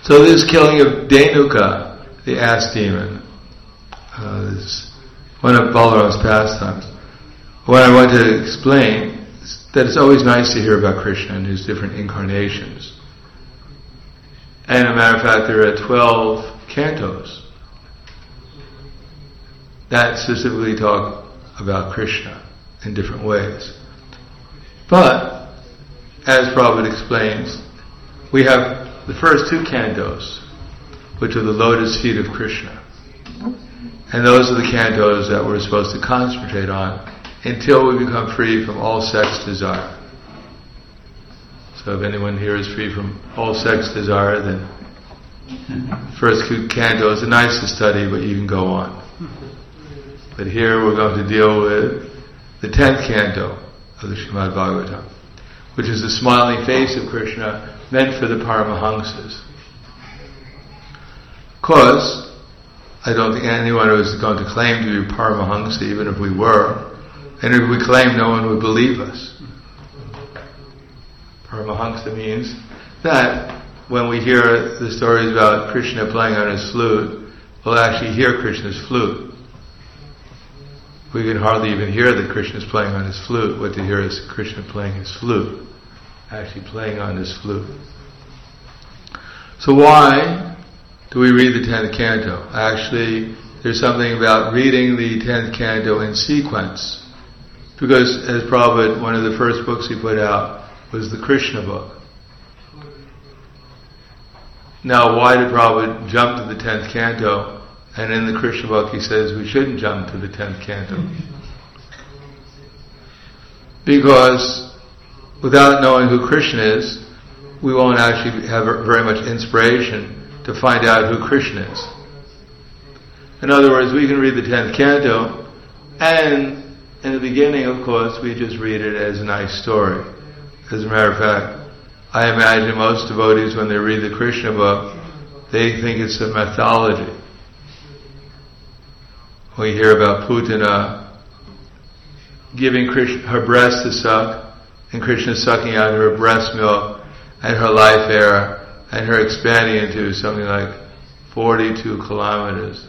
So this killing of Dhenuka, the ass demon, is one of Balarama's pastimes. What I want to explain is that it's always nice to hear about Krishna and his different incarnations. And as a matter of fact, there are 12 cantos that specifically talk about Krishna in different ways. But, as Prabhupada explains, we have the first 2 cantos, which are the lotus feet of Krishna. And those are the cantos that we're supposed to concentrate on until we become free from all sex desire. So if anyone here is free from all sex desire, then first 2 cantos are nice to study, but you can go on. But here we're going to deal with the 10th canto of the Srimad Bhagavatam, which is the smiling face of Krishna meant for the Paramahamsas. Of course, I don't think anyone is going to claim to be Paramahamsa, even if we were. And if we claim, no one would believe us. Paramahamsa means that when we hear the stories about Krishna playing on his flute, we'll actually hear Krishna's flute. We can hardly even hear that Krishna is playing on his flute. What to hear is Krishna playing his flute, actually playing on his flute. So why do we read the 10th canto? Actually, there's something about reading the 10th canto in sequence. Because, as Prabhupada, one of the first books he put out was the Krishna book. Now, why did Prabhupada jump to the 10th canto? And in the Krishna book he says we shouldn't jump to the 10th canto. Because without knowing who Krishna is, we won't actually have very much inspiration to find out who Krishna is. In other words, we can read the 10th canto, and in the beginning, of course, we just read it as a nice story. As a matter of fact, I imagine most devotees, when they read the Krishna book, they think it's a mythology. We hear about Putana giving Krishna her breast to suck, and Krishna sucking out her breast milk and her life air, and her expanding into something like 42 kilometers.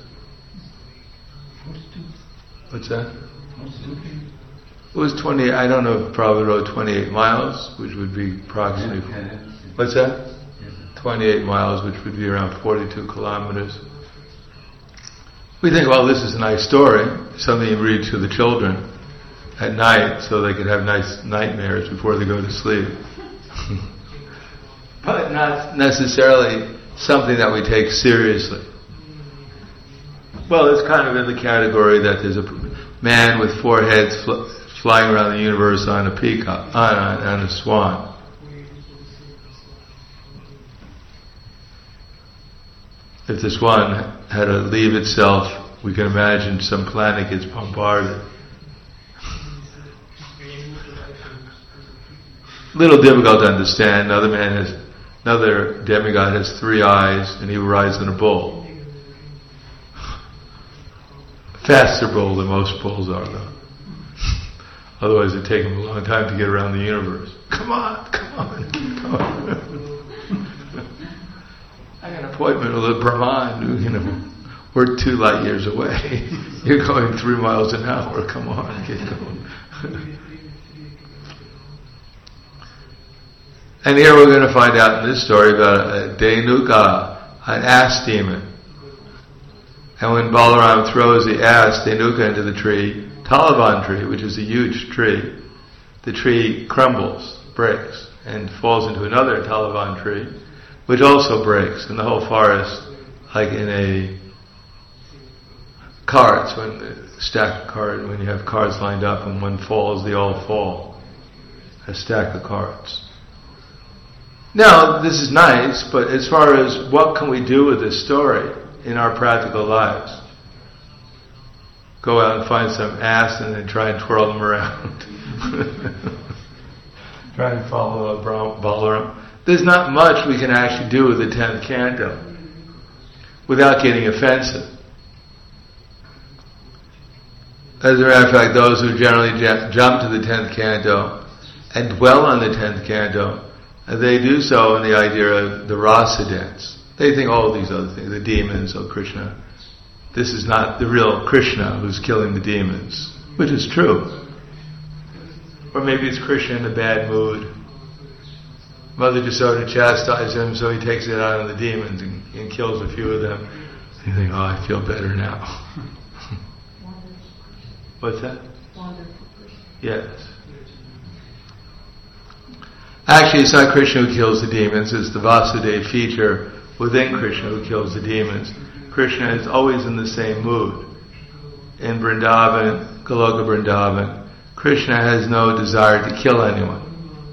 What's that? It was 20, I don't know if Prabhupada wrote 28 miles, which would be approximately... What's that? 28 miles, which would be around 42 kilometers. We think, well, this is a nice story, something you read to the children at night so they can have nice nightmares before they go to sleep. But not necessarily something that we take seriously. Well, it's kind of in the category that there's a man with 4 heads flying around the universe on a peacock, on a swan. If the swan had to leave itself, we can imagine some planet gets bombarded. Little difficult to understand. Another demigod has 3 eyes, and he rides on a bull. Faster bull than most bulls are, though. Otherwise, it'd take him a long time to get around the universe. Come on. I got an appointment with a Brahman. We're 2 light years away. You're going 3 miles an hour. Come on, get going. And here we're going to find out in this story about a Dhenuka, an ass demon. And when Balaram throws the ass, Dhenuka, into the tree, Talavan tree, which is a huge tree, the tree crumbles, breaks, and falls into another Talavan tree, which also breaks, and the whole forest, like in a carts, when stack of cards, when you have cards lined up and one falls, they all fall. A stack of cards. Now, this is nice, but as far as what can we do with this story in our practical lives? Go out and find some ass and then try and twirl them around. Try and follow a Balaram. There's not much we can actually do with the 10th canto without getting offensive. As a matter of fact, those who generally jump to the 10th canto and dwell on the 10th canto, they do so in the idea of the rasa dance. They think all these other things, the demons, Krishna. This is not the real Krishna who's killing the demons, which is true. Or maybe it's Krishna in a bad mood. Mother Yasoda chastises him, so he takes it out on the demons and kills a few of them. You think, oh, I feel better now. What's that? Yes. Actually, it's not Krishna who kills the demons, it's the Vasudeva feature within Krishna who kills the demons. Krishna is always in the same mood. In Vrindavan, Goloka Vrindavan, Krishna has no desire to kill anyone.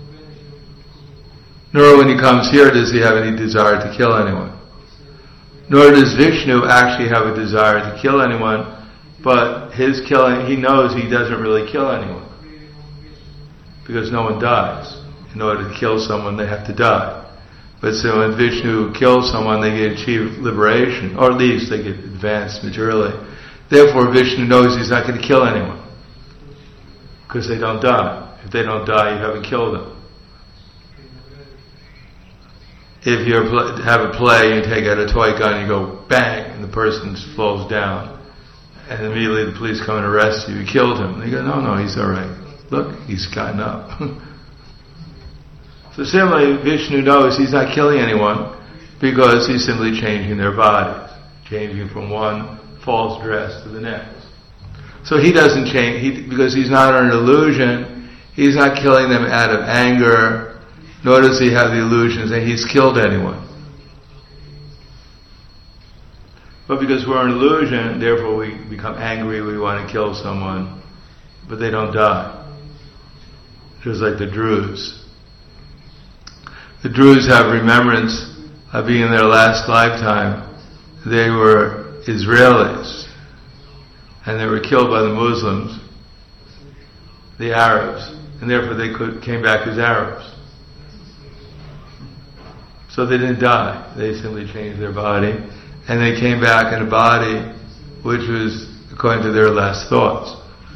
Nor when he comes here does he have any desire to kill anyone. Nor does Vishnu actually have a desire to kill anyone, but his killing, he knows he doesn't really kill anyone. Because no one dies. In order to kill someone, they have to die. But so when Vishnu kills someone, they achieve liberation, or at least they get advanced materially. Therefore, Vishnu knows he's not going to kill anyone. Because they don't die. If they don't die, you haven't killed them. If you have a play, you take out a toy gun, you go bang, and the person falls down. And immediately the police come and arrest you. You killed him. They go, no, he's all right. Look, he's gotten up. So similarly, Vishnu knows he's not killing anyone because he's simply changing their bodies, changing from one false dress to the next. So he doesn't change, because he's not an illusion, he's not killing them out of anger, nor does he have the illusions that he's killed anyone. But because we're an illusion, therefore we become angry, we want to kill someone, but they don't die. Just like the Druze. The Druze have remembrance of being in their last lifetime. They were Israelis, and they were killed by the Muslims, the Arabs, and therefore they came back as Arabs. So they didn't die, they simply changed their body, and they came back in a body which was according to their last thoughts.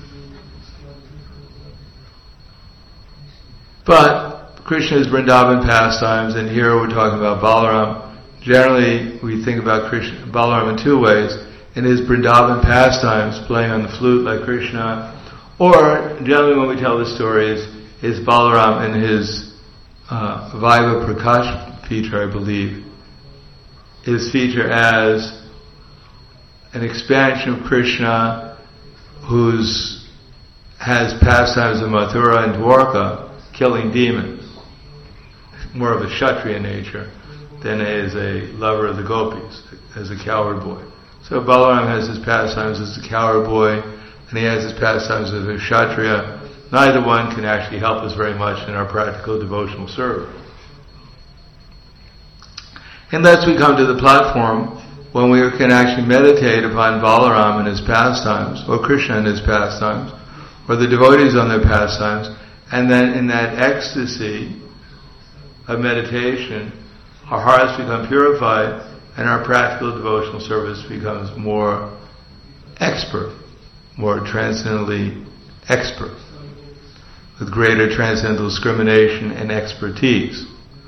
But Krishna's Vrindavan pastimes, and here we're talking about Balaram. Generally, we think about Balaram in two ways. In his Vrindavan pastimes, playing on the flute like Krishna, or generally when we tell the stories, is Balaram in his Vaiva Prakash feature, I believe. His feature as an expansion of Krishna who has pastimes in Mathura and Dwarka, killing demons. More of a Kshatriya nature than as a lover of the gopis, as a cowherd boy. So Balaram has his pastimes as a cowherd boy, and he has his pastimes as a Kshatriya. Neither one can actually help us very much in our practical devotional service. Unless we come to the platform when we can actually meditate upon Balaram and his pastimes, or Krishna and his pastimes, or the devotees on their pastimes, and then in that ecstasy of meditation, our hearts become purified and our practical devotional service becomes more expert, more transcendently expert, with greater transcendental discrimination and expertise.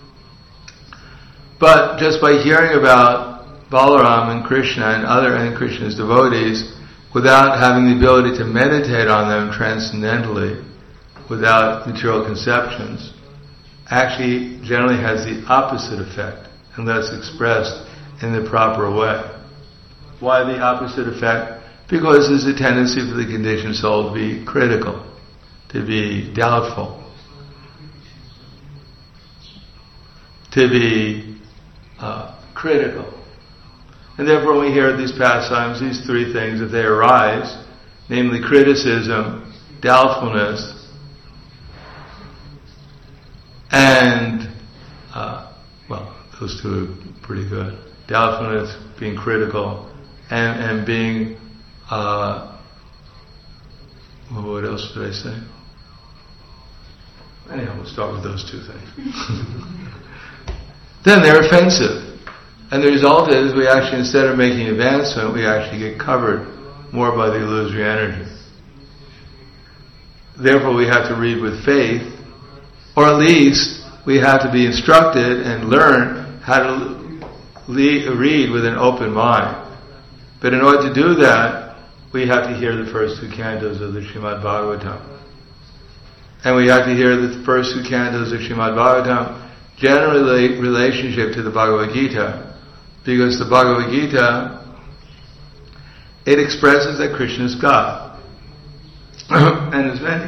But just by hearing about Balaram and Krishna and Krishna's devotees, without having the ability to meditate on them transcendentally, without material conceptions, actually generally has the opposite effect unless expressed in the proper way. Why the opposite effect? Because there's a tendency for the conditioned soul to be critical, to be doubtful, to be critical. And therefore when we hear these pastimes, these three things, if they arise, namely criticism, doubtfulness, and, those two are pretty good. Doubtfulness, being critical, and being, what else did I say? Anyhow, we'll start with those two things. Then they're offensive. And the result is we actually, instead of making advancement, we actually get covered more by the illusory energy. Therefore we have to read with faith, or at least we have to be instructed and learn how to read with an open mind. But in order to do that, we have to hear the first two cantos of the Srimad Bhagavatam. And we have to hear the first two cantos of Srimad Bhagavatam, generally relationship to the Bhagavad Gita, because the Bhagavad Gita, it expresses that Krishna is God. And as many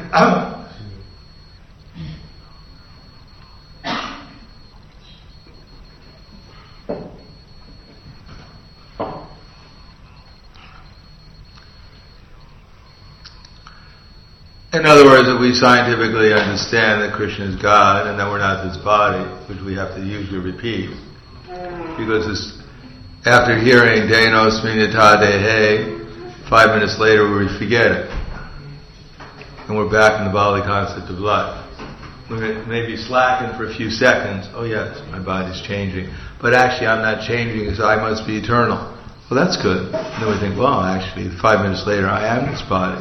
in other words, if we scientifically understand that Krishna is God and that we're not this body, which we have to usually repeat, because after hearing Denosmi Nita Dehe, 5 minutes later we forget it. And we're back in the bodily concept of life. We may be slacking for a few seconds. Oh yes, my body's changing. But actually I'm not changing, so I must be eternal. Well, that's good. And then we think, well, actually 5 minutes later I am this body.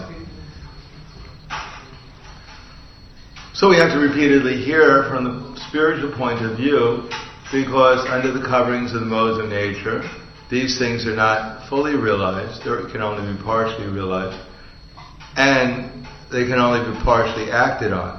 So we have to repeatedly hear from the spiritual point of view, because under the coverings of the modes of nature, these things are not fully realized, or can only be partially realized, and they can only be partially acted on.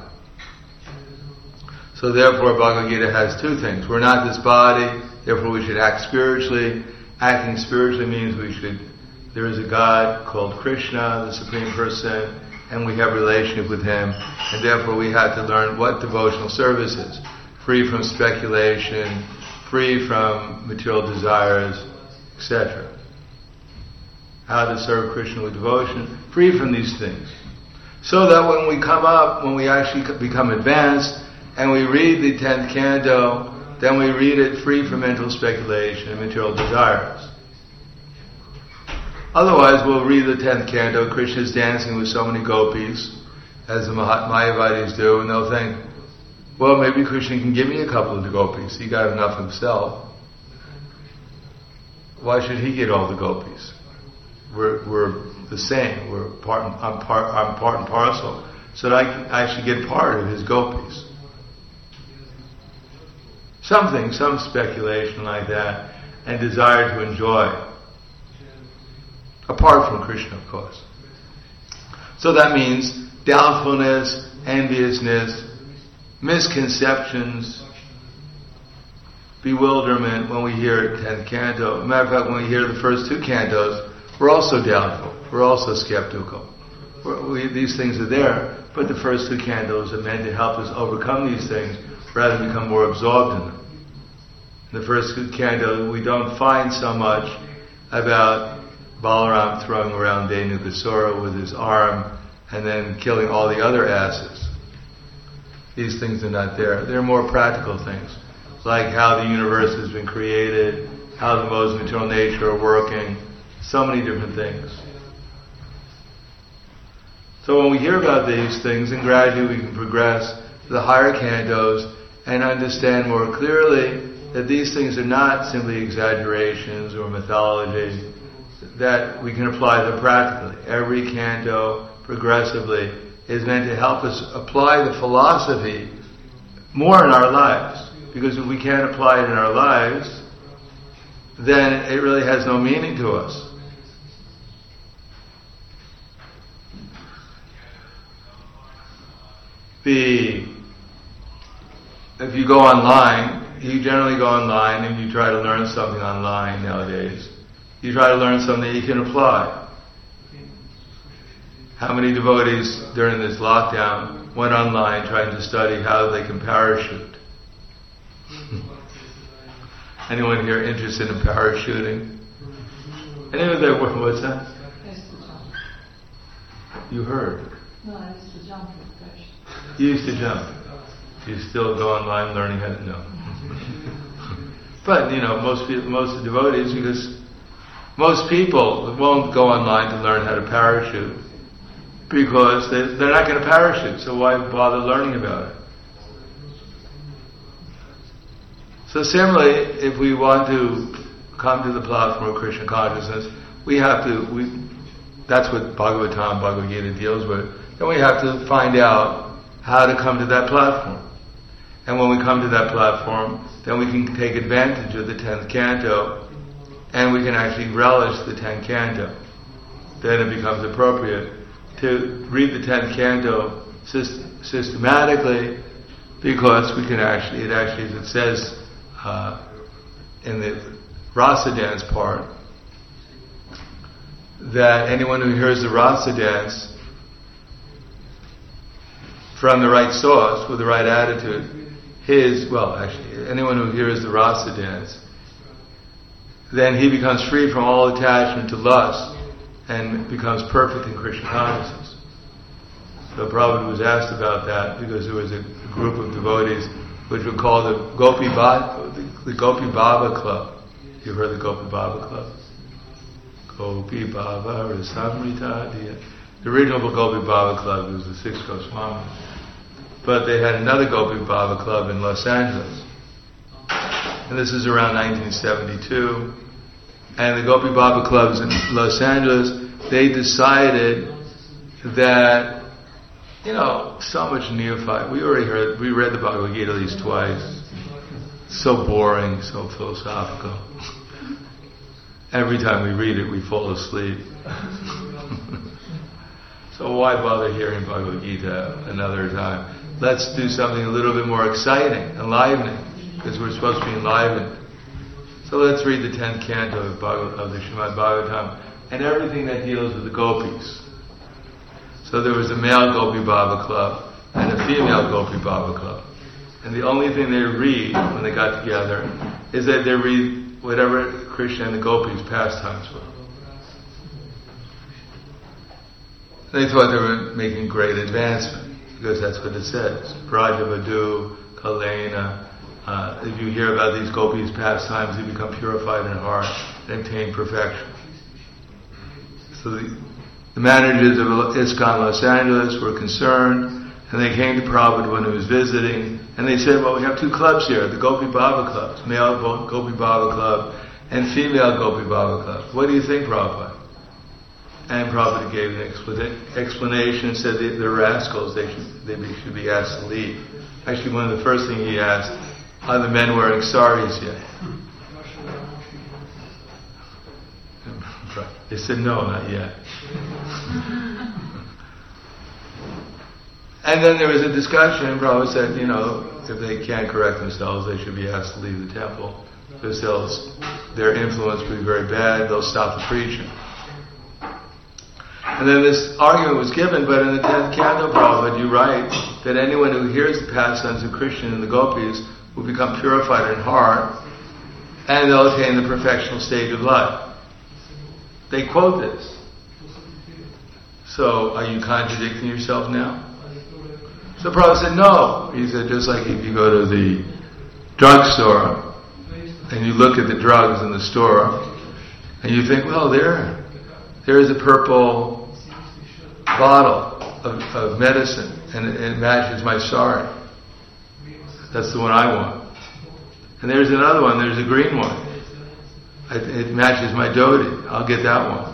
So therefore Bhagavad Gita has two things. We're not this body, therefore we should act spiritually. Acting spiritually means there is a God called Krishna, the Supreme Person, and we have a relationship with Him, and therefore we have to learn what devotional service is. Free from speculation, free from material desires, etc. How to serve Krishna with devotion, free from these things. So that when we actually become advanced, and we read the 10th canto, then we read it free from mental speculation and material desires. Otherwise, we'll read the 10th canto, Krishna's dancing with so many gopis, as the Mayavadis do, and they'll think, well, maybe Krishna can give me a couple of the gopis. He got enough himself. Why should he get all the gopis? We're the same. I'm part and parcel. So that I should get part of his gopis. Some speculation like that, and desire to enjoy. Apart from Krishna, of course. So that means doubtfulness, enviousness, misconceptions, bewilderment when we hear 10th canto. Matter of fact, when we hear the first two cantos, we're also doubtful. We're also skeptical. These things are there, but the first two cantos are meant to help us overcome these things rather than become more absorbed in them. In the first two cantos, we don't find so much about Balaram throwing around Dhenukasura with his arm and then killing all the other asses. These things are not there. They're more practical things, like how the universe has been created, how the modes of material nature are working, so many different things. So when we hear about these things, and gradually we can progress to the higher cantos and understand more clearly that these things are not simply exaggerations or mythology, that we can apply them practically. Every canto, progressively, is meant to help us apply the philosophy more in our lives. Because if we can't apply it in our lives, then it really has no meaning to us. If you go online, you generally go online and you try to learn something online nowadays. You try to learn something that you can apply. How many devotees during this lockdown went online trying to study how they can parachute? Anyone here interested in parachuting? Anyone there? What's that? You heard? No, I used to jump with parachute. You used to jump. You still go online learning how to know. But most devotees, because most people won't go online to learn how to parachute because they're not going to parachute, so why bother learning about it? So similarly, if we want to come to the platform of Krishna consciousness, that's what Bhagavad Gita deals with, then we have to find out how to come to that platform. And when we come to that platform, then we can take advantage of the 10th canto, and we can actually relish the 10th canto. Then it becomes appropriate to read the 10th canto systematically, because we can actually, as it says in the rasa dance part, that anyone who hears the rasa dance from the right source, with the right attitude, anyone who hears the rasa dance, then he becomes free from all attachment to lust and becomes perfect in Krishna consciousness. So Prabhupada was asked about that because there was a group of devotees which were called the Gopi Baba Club. You've heard the Gopi Baba Club? Gopi Baba Rasamrita Diya. The original Gopi Baba Club was the Six Goswamis. But they had another Gopi Baba Club in Los Angeles. And this is around 1972. And the Gopi Baba Clubs in Los Angeles, they decided that, so much neophyte. We read the Bhagavad Gita at least twice. So boring, so philosophical. Every time we read it, we fall asleep. So why bother hearing Bhagavad Gita another time? Let's do something a little bit more exciting, enlivening, because we're supposed to be enlivened. So let's read the 10th canto of the Srimad Bhagavatam and everything that deals with the gopis. So there was a male Gopi Baba Club and a female Gopi Baba Club. And the only thing they read when they got together is that they read whatever Krishna and the gopis' pastimes were. They thought they were making great advancement, because that's what it says. Brajavadu, Kalena. If you hear about these gopis' pastimes, you become purified in heart and attain perfection. So the managers of ISKCON Los Angeles were concerned, and they came to Prabhupada when he was visiting, and they said, well, we have two clubs here, the Gopi Baba Clubs, male Gopi Baba Club and female Gopi Baba Club. What do you think, Prabhupada? And Prabhupada gave an explanation, said that they're rascals, they should be asked to leave. Actually, one of the first things he asked, are the men wearing saris yet? They said, no, not yet. And then there was a discussion, and Prabhupada said, if they can't correct themselves, they should be asked to leave the temple, because their influence will be very bad, they'll stop the preaching. And then this argument was given, but in the 10th canto, Prabhupada, you write that anyone who hears the pastimes of Krishna and the gopis will become purified in heart, and they'll attain the perfectional stage of life. They quote this. So, are you contradicting yourself now? So Prabhupada said, no. He said, just like if you go to the drugstore and you look at the drugs in the store and you think, well, there is a purple bottle of medicine and it matches my sari. That's the one I want. And there's another one, there's a green one. It matches my dhoti. I'll get that one.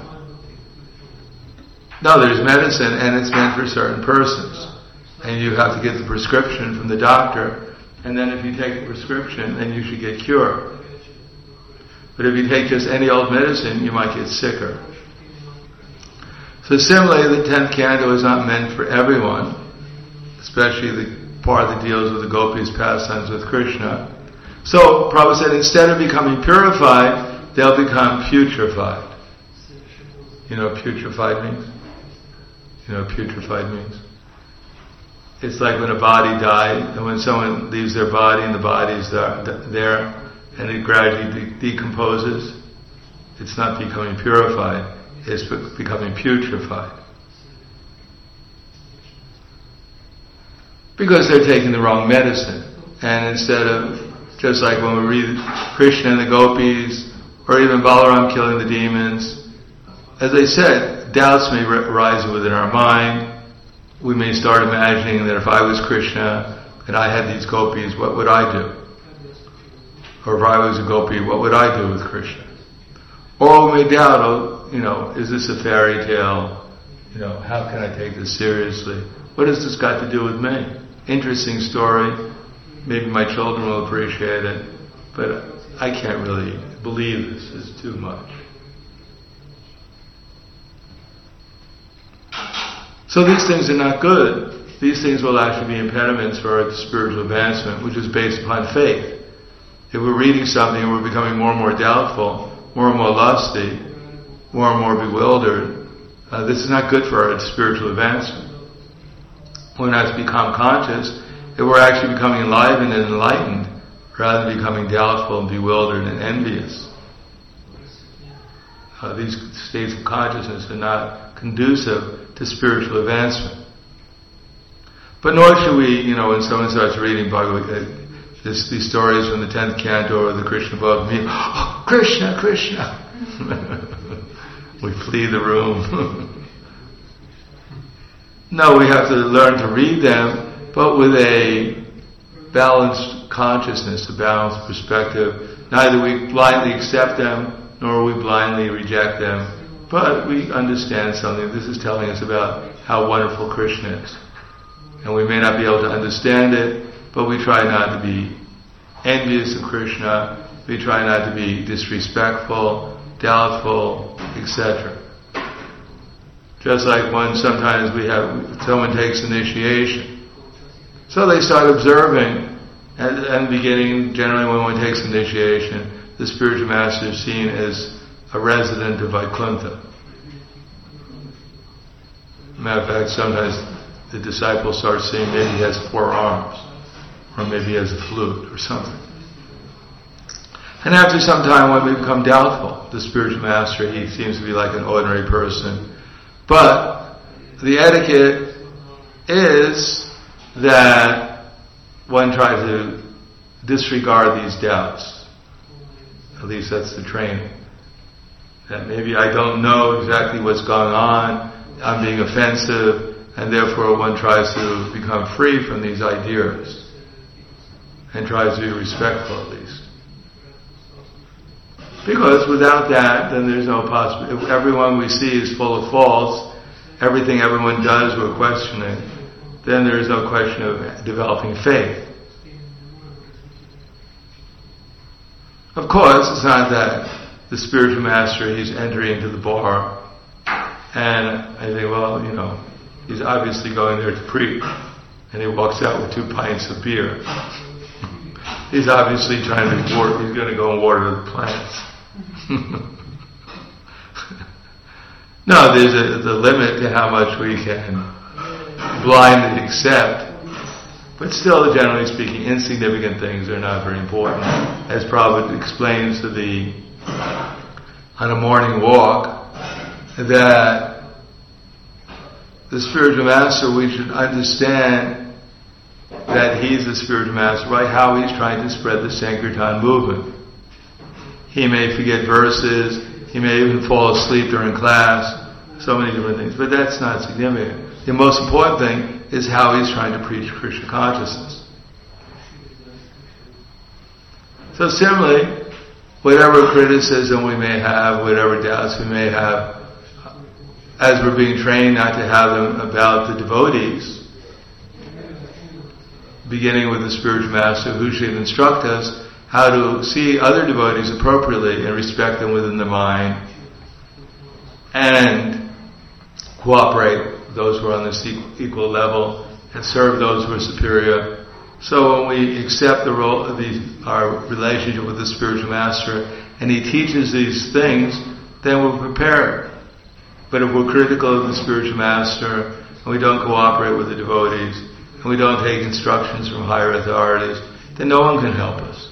No, there's medicine and it's meant for certain persons. And you have to get the prescription from the doctor, and then if you take the prescription, then you should get cured. But if you take just any old medicine, you might get sicker. So similarly, the 10th canto is not meant for everyone, especially the part that deals with the gopis' pastimes with Krishna. So Prabhupada said, instead of becoming purified, they'll become putrefied. You know what putrefied means? You know what putrefied means? It's like when a body dies, and when someone leaves their body and the body's there, and it gradually decomposes, it's not becoming purified, it's becoming putrefied. Because they're taking the wrong medicine. And instead of, just like when we read Krishna and the gopis, or even Balaram killing the demons, as I said, doubts may arise within our mind. We may start imagining that if I was Krishna and I had these gopis, what would I do? Or if I was a gopi, what would I do with Krishna? Or we may doubt, is this a fairy tale? How can I take this seriously? What has this got to do with me? Interesting story. Maybe my children will appreciate it. but I can't really believe this. It's too much. So these things are not good. These things will actually be impediments for our spiritual advancement, which is based upon faith. If we're reading something and we're becoming more and more doubtful, more and more lusty, more and more bewildered, this is not good for our spiritual advancement. When I become conscious, if we're actually becoming enlivened and enlightened, rather than becoming doubtful and bewildered and envious. These states of consciousness are not conducive to spiritual advancement. But nor should we, when someone starts reading Bhagavad Gita, these stories from the 10th canto or the Krishna Bhagavad, oh, Krishna, Krishna! We flee the room. No, we have to learn to read them, but with a balanced consciousness, a balanced perspective. Neither we blindly accept them, nor we blindly reject them, but we understand something. This is telling us about how wonderful Krishna is. And we may not be able to understand it, but we try not to be envious of Krishna, we try not to be disrespectful, doubtful, etc. Just like when sometimes someone takes initiation. So they start observing, and beginning, generally when one takes initiation, the spiritual master is seen as a resident of Vaikuntha. Matter of fact, sometimes the disciples start seeing maybe he has 4 arms, or maybe he has a flute or something. And after some time when we become doubtful, the spiritual master, he seems to be like an ordinary person. But the etiquette is that one tries to disregard these doubts. At least that's the training. That maybe I don't know exactly what's going on, I'm being offensive, and therefore one tries to become free from these ideas and tries to be respectful at least. Because without that, then there's no possibility. If everyone we see is full of faults, everything everyone does we're questioning, then there is no question of developing faith. Of course, it's not that the spiritual master, he's entering into the bar, and I think, well, he's obviously going there to preach, and he walks out with 2 pints of beer. He's obviously he's going to go and water the plants. No, there's a limit to how much we can blindly accept, but still, generally speaking, insignificant things are not very important. As Prabhupada explains on a morning walk, that the spiritual master, we should understand that he's the spiritual master by how he's trying to spread the Sankirtan movement. He may forget verses, he may even fall asleep during class, so many different things, but that's not significant. The most important thing is how he's trying to preach Krishna consciousness. So similarly, whatever criticism we may have, whatever doubts we may have, as we're being trained not to have them about the devotees, beginning with the spiritual master who should instruct us how to see other devotees appropriately and respect them within the mind and cooperate with those who are on this equal level and serve those who are superior. So when we accept the role of our relationship with the spiritual master and he teaches these things, then we're prepared. But if we're critical of the spiritual master and we don't cooperate with the devotees and we don't take instructions from higher authorities, then no one can help us.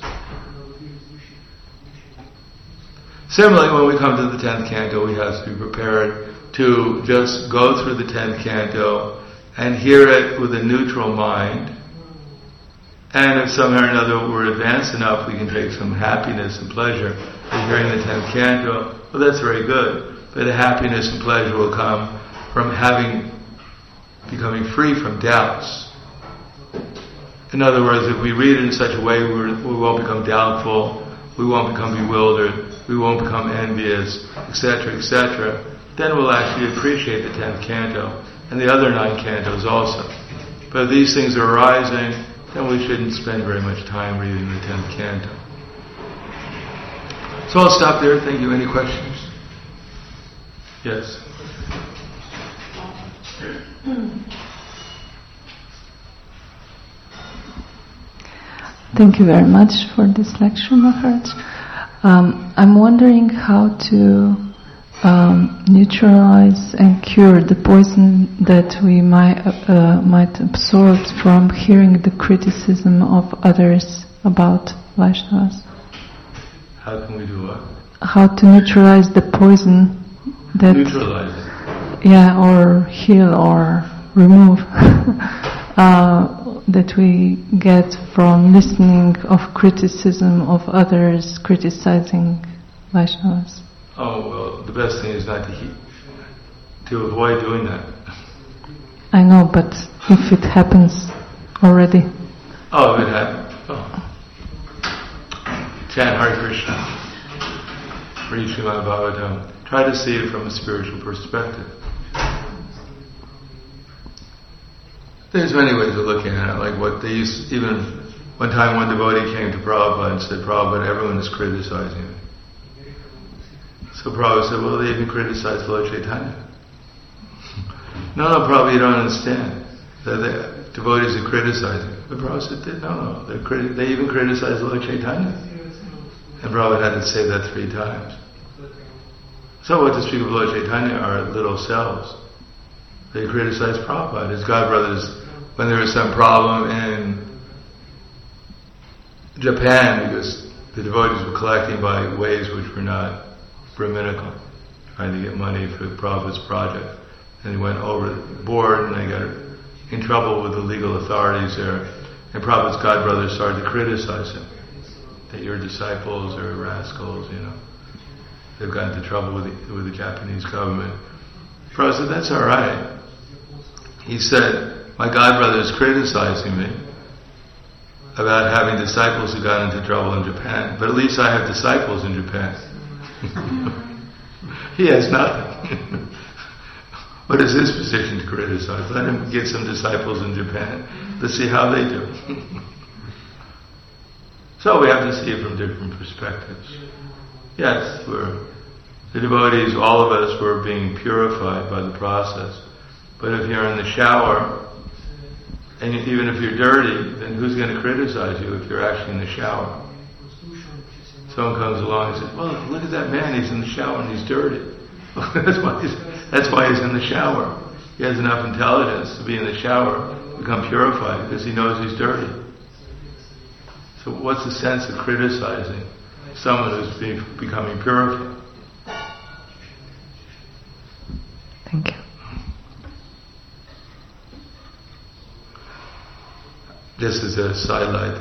Similarly, when we come to the 10th canto, we have to be prepared to just go through the 10th canto and hear it with a neutral mind. And if somehow or another we're advanced enough, we can take some happiness and pleasure in hearing the 10th canto. Well, that's very good. But the happiness and pleasure will come from becoming free from doubts. In other words, if we read it in such a way we won't become doubtful, we won't become bewildered, we won't become envious, etc., etc., then we'll actually appreciate the 10th canto and the other 9 cantos also. But if these things are arising, then we shouldn't spend very much time reading the 10th canto. So I'll stop there. Thank you. Any questions? Yes. Thank you very much for this lecture, Maharaj. I'm wondering how to neutralize and cure the poison that we might absorb from hearing the criticism of others about Vaishnavas. How can we do what? How to neutralize the poison that... Neutralize it. Yeah, or heal or remove that we get from listening of criticism of others criticizing Vaishnavas. Oh, well, the best thing is not to avoid doing that. I know, but if it happens already. Oh, if it happens. Oh. Chant Hare Krishna. Read Srimad Bhagavatam. Try to see it from a spiritual perspective. There's many ways of looking at it, like what they used, even one time one devotee came to Prabhupada and said, Prabhupada, everyone is criticizing me. So Prabhupada said, well, they even criticized Lord Chaitanya. No, Prabhupada, you don't understand. The devotees are criticizing. But Prabhupada said, no, they even criticized Lord Chaitanya. And Prabhupada had to say that 3 times. So what to speak of Lord Chaitanya are little cells. They criticize Prabhupada. His godbrothers, when there was some problem in Japan, because the devotees were collecting by ways which were not Brahminical, trying to get money for Prabhupada's project. And they went over the board and they got in trouble with the legal authorities there. And Prabhupada's godbrothers started to criticize him. That your disciples are rascals, They've gotten into trouble with the Japanese government. Prabhupada said, that's all right. He said, my godbrother is criticizing me about having disciples who got into trouble in Japan, but at least I have disciples in Japan. He has nothing. What is his position to criticize? Let him get some disciples in Japan. Let's see how they do. So we have to see it from different perspectives. Yes, the devotees, all of us, were being purified by the process. But if you're in the shower, and even if you're dirty, then who's going to criticize you if you're actually in the shower? Someone comes along and says, well, look at that man, he's in the shower and he's dirty. That's why he's in the shower. He has enough intelligence to be in the shower, become purified, because he knows he's dirty. So what's the sense of criticizing someone who's becoming purified? Thank you. Just as a sidelight,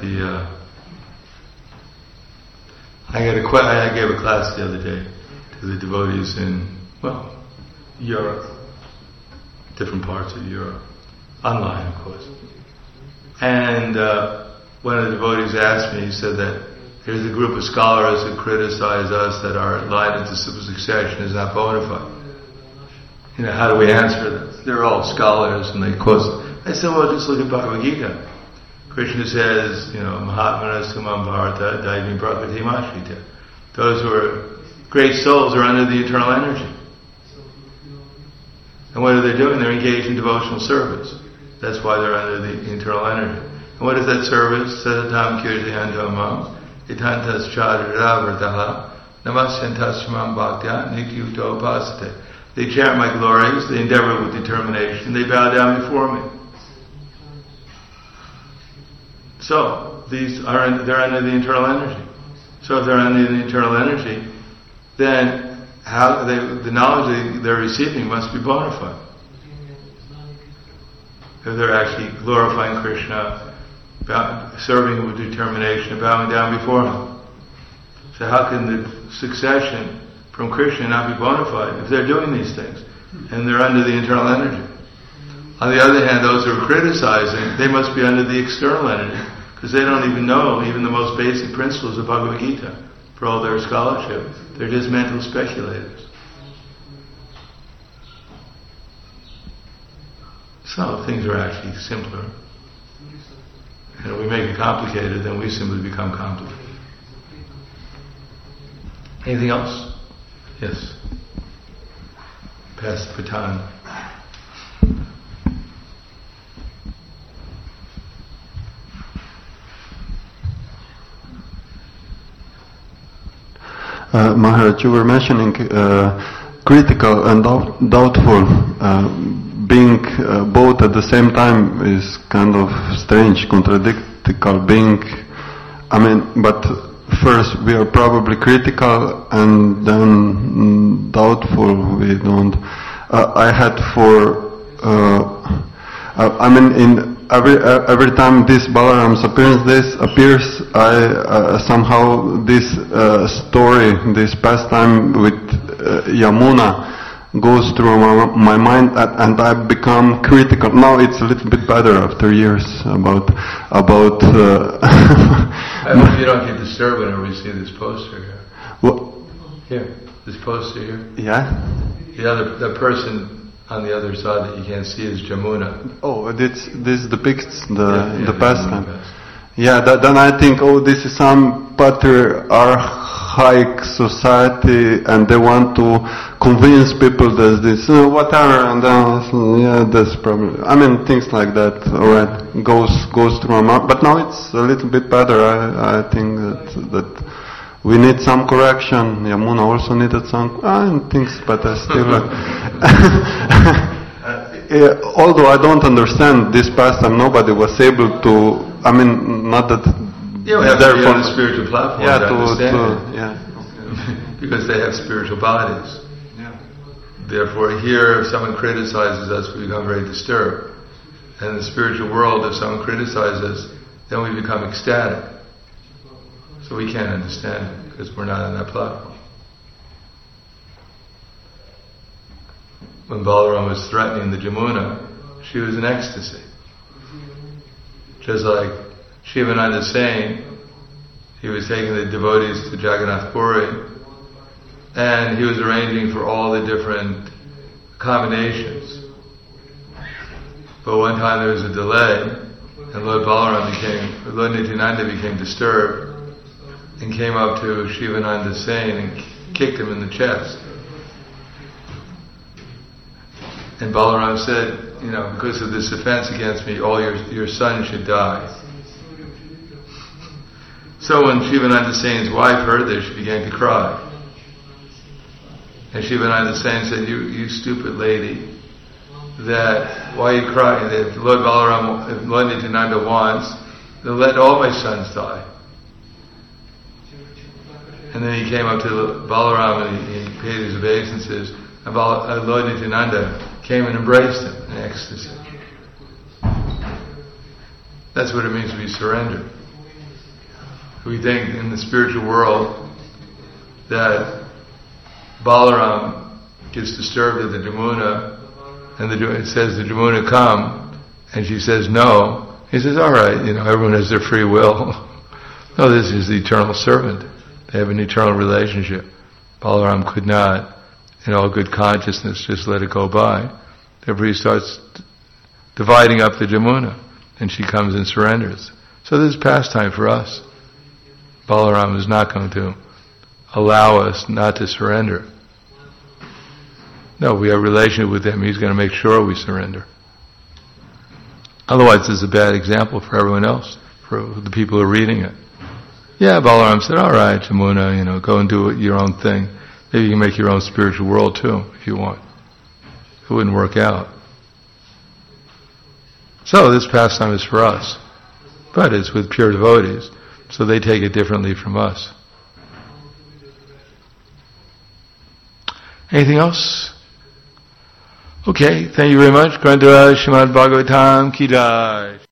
I gave a class the other day to the devotees in, Europe, different parts of Europe, online, of course. And one of the devotees asked me, he said that here's a group of scholars who criticize us that our line into succession is not bona fide. How do we answer them? They're all scholars, and they quote. I said, well, just look at Bhagavad Gita. Krishna says, Mahatmana Sumam Bharata Daivim Prakritimashvita. Those who are great souls are under the eternal energy. And what are they doing? They're engaged in devotional service. That's why they're under the eternal energy. And what is that service? Satatam kirtayantamam itantas chadaravartaha namasyantas shamam bhaktya nikyuto pasate. They chant my glories, they endeavor with determination, they bow down before me. So, they're under the internal energy. So if they're under the internal energy, then the knowledge they're receiving must be bona fide. If they're actually glorifying Krishna, serving him with determination, and bowing down before him. So how can the succession from Krishna not be bona fide if they're doing these things and they're under the internal energy? On the other hand, those who are criticizing, they must be under the external energy because they don't even know even the most basic principles of Bhagavad Gita. For all their scholarship, they're just mental speculators. So things are actually simpler. And if we make it complicated, then we simply become complicated. Anything else? Yes. Pass the baton. Maharaj, you were mentioning critical and doubtful. Being both at the same time is kind of strange, contradictory. Being, but first we are probably critical and then doubtful. We don't. I had in every time this Balaram's appears, I somehow this story, this pastime with Yamuna goes through my mind, and I become critical. Now it's a little bit better after years about. I hope you don't get disturbed whenever we see this poster here. What? Here, this poster here. Yeah. The person on the other side that you can't see is Jamuna. Oh, this depicts the pastime. Yeah, then I think, this is some patriarchaic society, and they want to convince people that this whatever, and then that's probably. Things like that. Alright, goes through my mind. But now it's a little bit better. I think that we need some correction. Yamuna also needed some things, but I still. Although I don't understand this pastime, nobody was able to. Not that. Yeah, we have to be on the spiritual platform to understand. Because they have spiritual bodies. Yeah. Therefore, here, if someone criticizes us, we become very disturbed. And in the spiritual world, if someone criticizes us, then we become ecstatic. So we can't understand it because we're not on that platform. When Balaram was threatening the Jamuna, she was in ecstasy. Just like Shivananda is saying, he was taking the devotees to Jagannath Puri, and he was arranging for all the different accommodations. But one time there was a delay, and Lord Nityananda became disturbed, and came up to Shivananda Sain and kicked him in the chest. And Balaram said, because of this offense against me, all your sons should die. So when Shivananda Sain's wife heard this, she began to cry. And Shivananda Sain said, you stupid lady, why are you crying? If Lord Balaram, if Lord Nityananda wants, then let all my sons die. And then he came up to Balaram and he paid his obeisances, and Lord Nityananda came and embraced him in ecstasy. That's what it means to be surrendered. We think in the spiritual world that Balaram gets disturbed at the Jamuna, and it says the Jamuna come, and she says no. He says, all right, everyone has their free will. No, this is the eternal servant. They have an eternal relationship. Balaram could not, in all good consciousness, just let it go by. Therefore he starts dividing up the Jamuna, and she comes and surrenders. So this is pastime for us. Balaram is not going to allow us not to surrender. No, we have a relationship with him. He's going to make sure we surrender. Otherwise, this is a bad example for everyone else, for the people who are reading it. Yeah, Balaram said, all right, Jamuna, go and do your own thing. Maybe you can make your own spiritual world too, if you want. It wouldn't work out. So this pastime is for us. But it's with pure devotees. So they take it differently from us. Anything else? Okay, thank you very much. Grandhara Srimad Bhagavatam Ki Jai.